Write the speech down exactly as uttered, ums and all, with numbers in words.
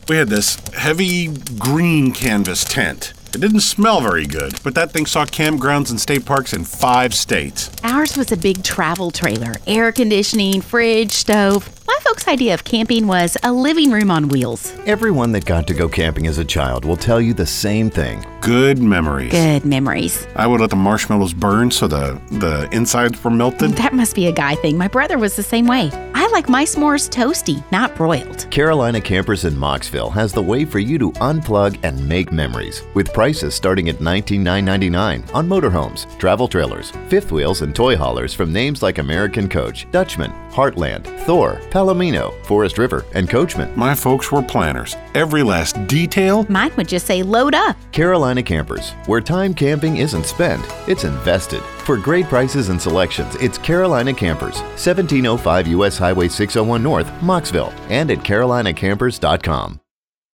We had this heavy green canvas tent. It didn't smell very good, but that thing saw campgrounds and state parks in five states. Ours was a big travel trailer, air conditioning, fridge, stove. My folks' idea of camping was a living room on wheels. Everyone that got to go camping as a child will tell you the same thing. Good memories. Good memories. I would let the marshmallows burn so the, the insides were melted. That must be a guy thing. My brother was the same way. I like my s'mores toasty, not broiled. Carolina Campers in Mocksville has the way for you to unplug and make memories, with prices starting at nineteen thousand nine hundred ninety-nine dollars on motorhomes, travel trailers, fifth wheels, and toy haulers from names like American Coach, Dutchman, Heartland, Thor, Palomino, Forest River, and Coachman. My folks were planners. Every last detail. Mine would just say load up. Carolina Campers, where time camping isn't spent, it's invested. For great prices and selections, it's Carolina Campers, seventeen oh five U S Highway six oh one North, Mocksville, and at carolina campers dot com.